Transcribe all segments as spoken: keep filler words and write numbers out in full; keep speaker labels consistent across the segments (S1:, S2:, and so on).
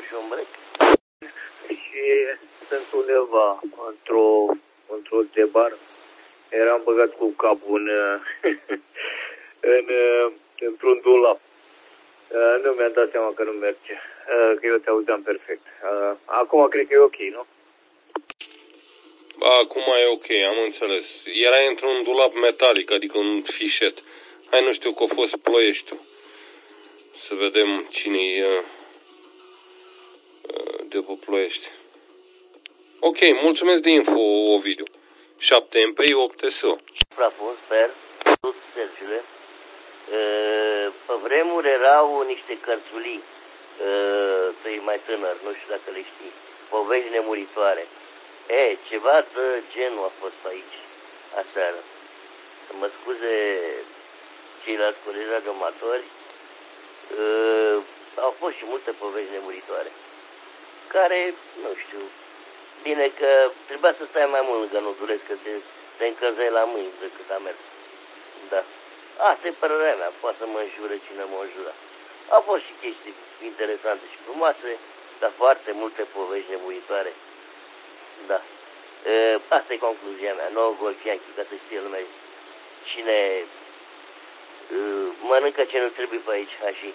S1: și un break. Și sunt undeva într-o într-o de bar. Eram băgat cu capul în, în, într-un dulap. Nu mi-am dat seama că nu merge, că eu te auzeam perfect. Acum cred că e ok, nu?
S2: Acum e ok, am înțeles. Erai într-un dulap metalic, adică un fișet. Hai, nu știu că a fost Ploieștiul. Să vedem cine-i uh, de pe Ploiești. Ok, mulțumesc de info, Ovidiu. șapte M P I, opt S O.
S1: Frafun, sper, tot Sergiule. Pe vremuri erau niște cărțulii, tu ești mai tânăr, nu știu dacă le știi, povești nemuritoare. E, ceva de genul a fost aici, aseară. Să mă scuze ceilalți colegi radioamatori, au fost și multe povești nemuritoare, care, nu știu, bine că trebuia să stai mai mult lângă Nodulescu, că te, te încălzeai la mâini decât a mers. Da. Asta e părerea mea, poate să mă înjure cine mă înjura. Au fost și chestii interesante și frumoase, dar foarte multe povești nemuritoare. Da. E, asta e concluzia mea, nouă golfianchi, ca să știe lumea cine e, mănâncă ce nu trebuie pe aici, așa.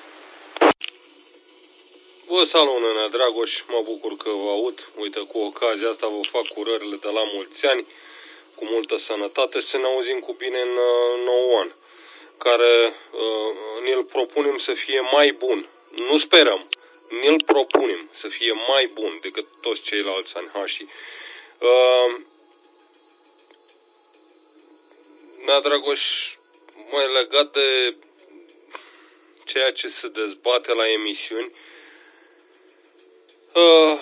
S2: Vă salut, Nena Dragoș, mă bucur că vă aud. Uite, cu ocazia asta vă fac urările de la mulți ani, cu multă sănătate și să ne auzim cu bine în uh, nou an, care uh, ne-l propunem să fie mai bun. Nu sperăm, ne-l propunem să fie mai bun decât toți ceilalți ani hașii. Uh, Nena Dragoș, mai legat de ceea ce se dezbate la emisiuni, Uh,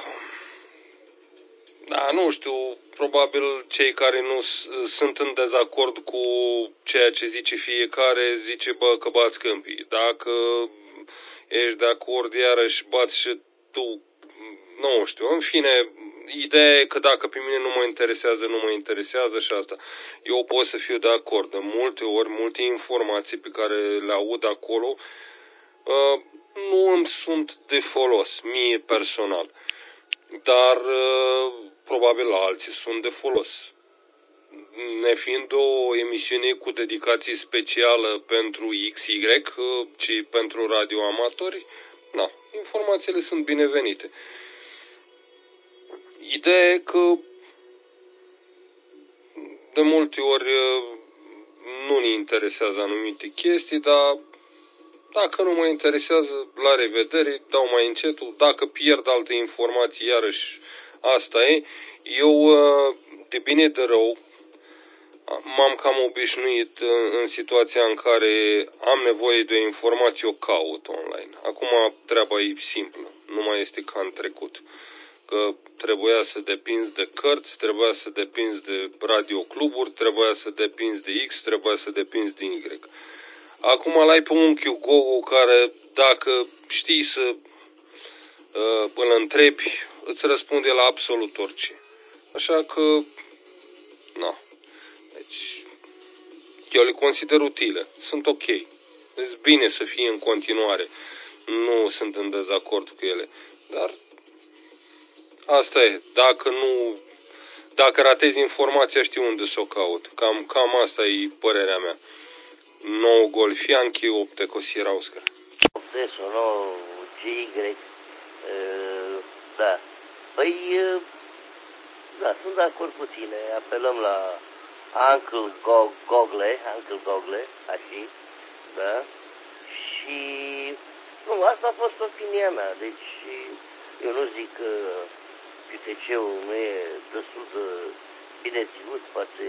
S2: da, nu știu, probabil cei care nu sunt în dezacord cu ceea ce zice fiecare, zice, bă, că bați câmpii. Dacă ești de acord, iarăși bați și tu, nu știu, în fine, ideea e că dacă pe mine nu mă interesează, nu mă interesează și asta. Eu pot să fiu de acord. De multe ori, multe informații pe care le aud acolo, uh, nu îmi sunt de folos, mie personal, dar probabil la alții sunt de folos. Nefiind o emisiune cu dedicație specială pentru X Y, ci pentru radioamatori, na, informațiile sunt binevenite. Ideea e că de multe ori nu ne interesează anumite chestii, dar dacă nu mă interesează, la revedere, dau mai încetul. Dacă pierd alte informații, iarăși asta e. Eu, de bine de rău, m-am cam obișnuit în situația în care am nevoie de o informație, o caut online. Acum treaba e simplă, nu mai este ca în trecut. Că trebuia să depinzi de cărți, trebuia să depinzi de radiocluburi, trebuia să depinzi de X, trebuia să depinzi de Y. Acum l-ai pe unchiul Gogu care, dacă știi să uh, îl întrebi, îți răspunde la absolut orice. Așa că, na, deci, eu le consider utile. Sunt ok. Deci bine să fie în continuare. Nu sunt în dezacord cu ele. Dar asta e. Dacă nu, dacă ratezi informația, știu unde să o caut. Cam, cam asta e părerea mea. nouă golfianchi, opt Ecosirauscă.
S1: opt S O, nouă G Y, da. Păi, da, sunt de acord cu tine. Apelăm la Uncle Google, Uncle Google, așa, da? Și, nu, asta a fost opinia mea. Deci, eu nu zic că Q T C-ul nu e destul de bine ținut, poate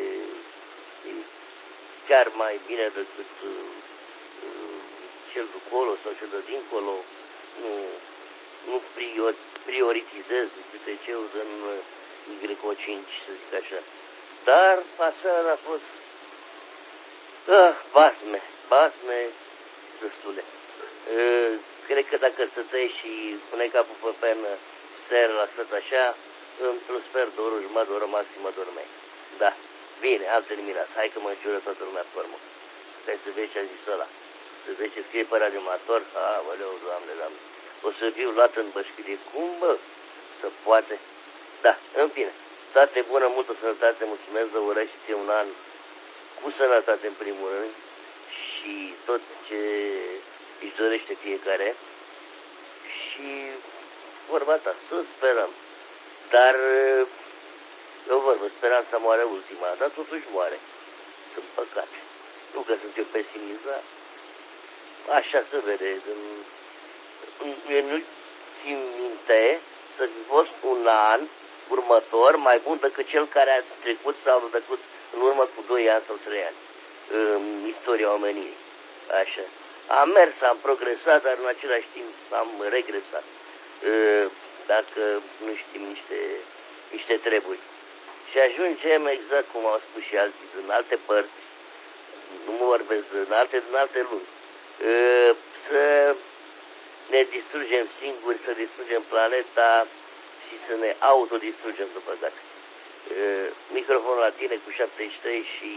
S1: chiar mai bine decât uh, cel de acolo sau cel de dincolo. Nu, nu prior, prioritizez Q T C-ul în Y O cinci, să zic așa. Dar aseară a fost ah, basme, basme destule. Uh, cred că dacă stăteai și puneai capul pe pernă seara la stat așa, într-un sfert de oră, jumătate de oră maximă dormeai. Da. Bine, altă eliminat. Hai că mă înjură toată lumea pe urmă. Stai să vezi ce a zis ăla. Să vezi ce scrie pe radioamator. Aoleu, Doamne, Doamne. o să fiu luat în bășchirie. Cum, bă? Să poate? Da, în fine. Toate bună, multă sănătate, mulțumesc, vă urez și ție un an cu sănătate în primul rând și tot ce își dorește fiecare. Și vorba ta, să sperăm. Dar, eu vorbă, speranța moare ultima, dar totuși moare. Sunt păcate. Nu că sunt eu pesimist, dar așa se vede. Eu nu țin minte să fi fost un an următor mai bun decât cel care a trecut sau decât în urmă cu doi ani sau trei ani în istoria omenirii. Așa. Am mers, am progresat, dar în același timp am regresat. Dacă nu știm niște, niște treburi. Și ajungem exact cum au spus și alții, în alte părți, nu mă vorbesc, în alte, în alte luni. Să ne distrugem singuri, să distrugem planeta și să ne autodistrugem, după păcate. Microfonul la tine cu șaptezeci și trei și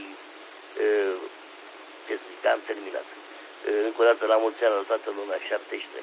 S1: ce să zic, am terminat. Încă o dată la mulți ani la toată lumea, șaptezeci și trei.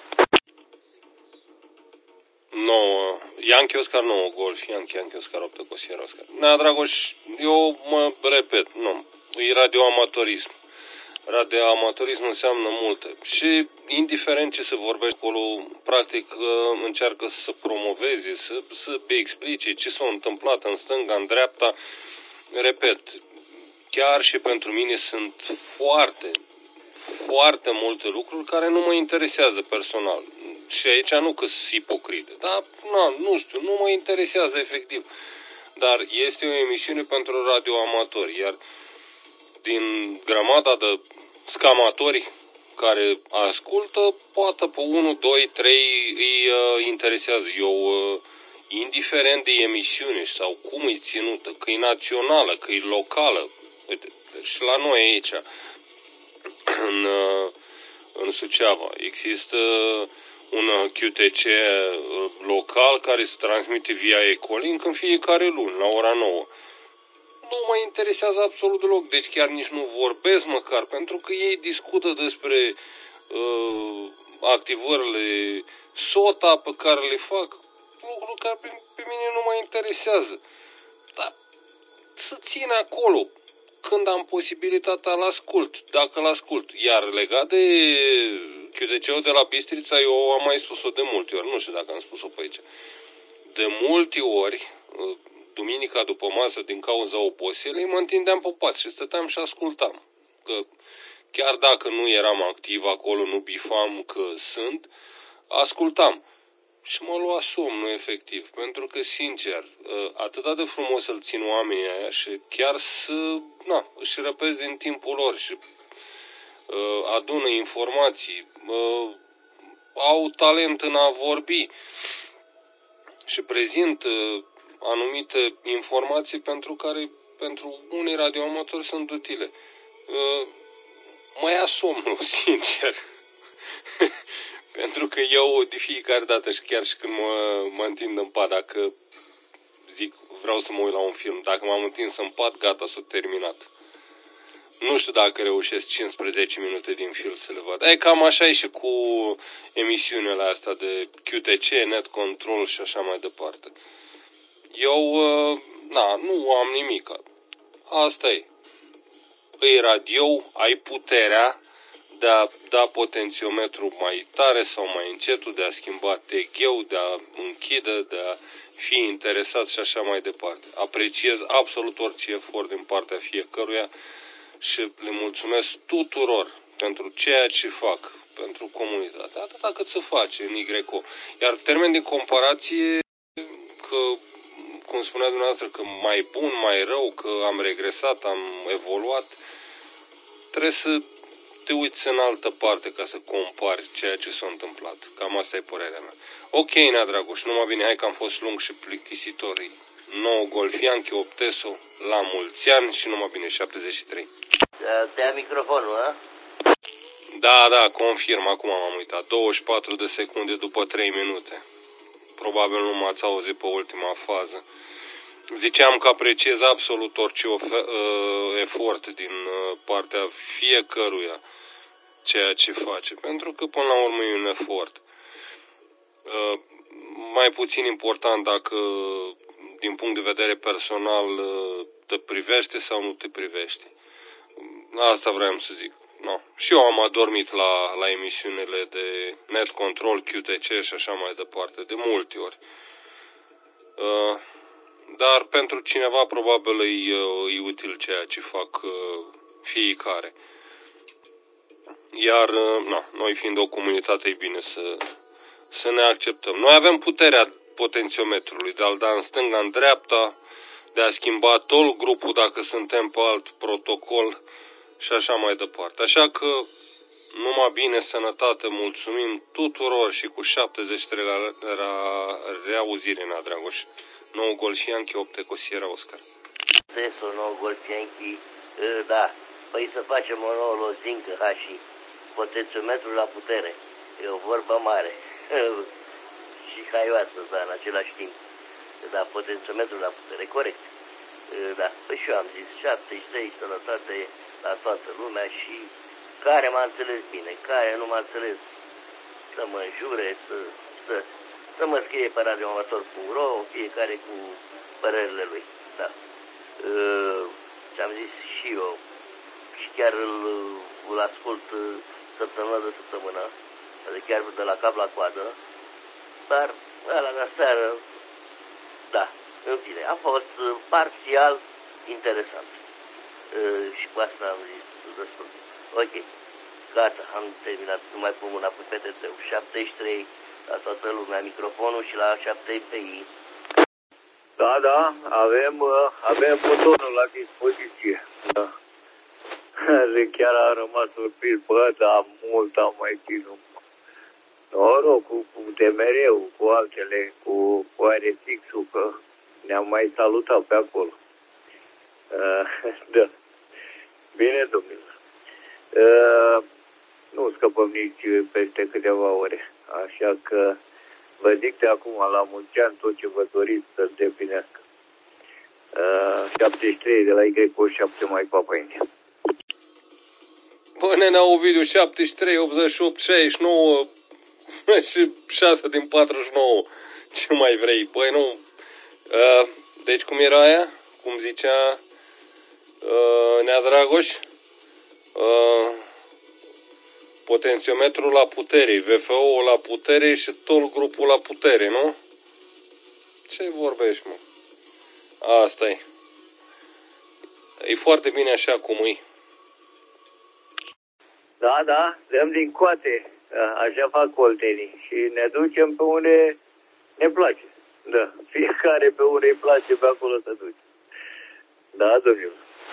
S2: nouă, Ianchi Oscar nouă gol și Ianchi, Ianchi Oscar opt Cosier Oscar. Nea Dragoș, eu mă repet, nu, e radioamatorism. Radioamatorism înseamnă multe și indiferent ce se vorbește acolo, practic încearcă să promoveze, să, să explice ce s-a întâmplat în stânga, în dreapta. Repet, chiar și pentru mine sunt foarte, foarte multe lucruri care nu mă interesează personal. Și aici nu că sunt ipocrite, dar na, nu știu, nu mă interesează efectiv. Dar este o emisiune pentru radioamatori, iar din grămada de scamatori care ascultă, poate pe unu, doi, trei îi uh, interesează. Eu, uh, indiferent de emisiune sau cum e ținută, că e națională, că e locală, uite, și la noi aici, în, uh, în Suceava, există un Q T C local care se transmite via Ecolink în fiecare luni, la ora nouă. Nu mă interesează absolut deloc, deci chiar nici nu vorbesc măcar, pentru că ei discută despre uh, activările SOTA pe care le fac, lucruri care pe, pe mine nu mă interesează. Dar să țin acolo, când am posibilitatea, îl ascult, dacă îl ascult. Iar legat de Q T C-ul de la Bistrița, eu am mai spus-o de multe ori, nu știu dacă am spus-o pe aici. De multe ori, duminica după masă, din cauza oboselei, mă întindeam pe pat și stăteam și ascultam. Că chiar dacă nu eram activ acolo, nu bifam că sunt, ascultam. Și mă lua somnul, efectiv, pentru că, sincer, atât de frumos îl țin oamenii aia și chiar să, na, își răpesc din timpul lor și uh, adună informații, uh, au talent în a vorbi și prezint uh, anumite informații pentru care, pentru unii radioamatori sunt utile. Uh, mă ia somnul, sincer. Pentru că eu de fiecare dată și chiar și când mă, mă întind în pat, dacă zic vreau să mă uit la un film, dacă m-am întins în pat, gata, s-a terminat. Nu știu dacă reușesc cincisprezece minute din film să le văd. E cam așa e și cu emisiunile astea de Q T C, Net Control și așa mai departe. Eu, na, nu am nimic. Asta e. Îi radio, ai puterea de a da potențiometru mai tare sau mai încetul, de a schimba T G-ul, de a închide, de a fi interesat și așa mai departe. Apreciez absolut orice efort din partea fiecăruia și le mulțumesc tuturor pentru ceea ce fac pentru comunitate, atâta cât se face în Y C O. Iar termen de comparație, că, cum spunea dumneavoastră, că mai bun, mai rău, că am regresat, am evoluat, trebuie să te uiți în altă parte ca să compari ceea ce s-a întâmplat. Cam asta e părerea mea. Ok, Nea Dragoș, numai bine, hai că am fost lung și plictisitor. nouă Golfianchi, Opteso, la mulți ani și numai bine, șaptezeci și trei.
S1: Te ia microfonul, a?
S2: Da, da, confirm, acum m-am uitat. douăzeci și patru de secunde după trei minute. Probabil nu m-ați auzit pe ultima fază. Ziceam că apreciez absolut orice uh, efort din uh, partea fiecăruia ceea ce face, pentru că până la urmă e un efort. Uh, mai puțin important dacă, din punct de vedere personal, te privește sau nu te privește. Asta vreau să zic. No. Și eu am adormit la, la emisiunile de Net Control, Q T C și așa mai departe, de multe ori. Uh, dar pentru cineva probabil e, e util ceea ce fac uh, fiecare. Iar uh, no, noi fiind o comunitate, e bine să, să ne acceptăm. Noi avem puterea potențiometrului de a-l da în stânga, în dreapta, de a schimba tot grupul dacă suntem pe alt protocol și așa mai departe. Așa că numai bine, sănătate, mulțumim tuturor și cu șaptezeci și trei la, la reauzire, na, Dragoș. nouă gol și Ianchi, opt cu Sierra Oscar.
S1: Sesul, nouă gol și Ianchi, da. Păi să facem o nouă lozincă, ha, și potențiometrul la putere. E o vorbă mare. Și haioasă, da, în același timp. Da, potențiometrul la putere, corect. Da, păi și eu am zis șaptezeci și trei, sănătate la toată lumea și care m-a înțeles bine, care nu m-a înțeles să mă înjure, să, să, să mă scrie pe radioamator punct ro, fiecare cu părerile lui. Da. Ce-am zis și eu, și chiar îl, îl ascult săptămână de săptămână, adică chiar de la cap la coadă, dar ăla de seară, da, în fine, a fost parțial interesant. Și cu asta am zis destul. Ok, gata, am terminat, nu mai pun mâna pe P T T-ul, șaptezeci și trei la toată lumea, microfonul și la șapte P I.
S3: Da, da, avem, avem butonul la dispoziție. Da. Chiar a rămas surprins, bă, dar mult am mai ținut. Norocul cu de mereu, cu altele, cu, cu Aretixul, că ne-am mai salutat pe acolo. Uh, da. Bine, domnilor. Uh, nu scăpăm nici peste câteva ore. Așa că vă zic de acum la mulți ani tot ce vă doriți să îndeplinească. Uh, șaptezeci și trei de la Y O șapte mai Papa India.
S2: Bă, nenea Ovidiu, șaptezeci și trei, optzeci și opt, șaizeci și nouă și șase din patruzeci și nouă. Ce mai vrei? Băi, nu. Uh, deci cum era aia? Cum zicea uh, Nea Dragoș? Uh, potențiometrul la putere, V F O-ul la putere și tot grupul la putere, nu? Ce vorbești, mă? Asta e. E foarte bine așa cum e.
S3: Da, da, dăm din coate. Așa fac oltenii și ne ducem pe unde ne place. Da, fiecare pe unde îi place, pe acolo să duce. Da, domnule.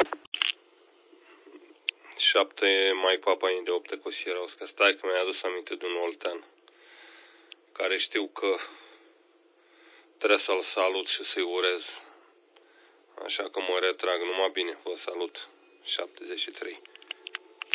S2: șapte mai Papa de opt cu Sierra Oscar. Stai că mi-a adus aminte de un oltean care știu că trebuie să-l salut și să-i urez. Așa că mă retrag. Numai bine, vă salut. șaptezeci și trei.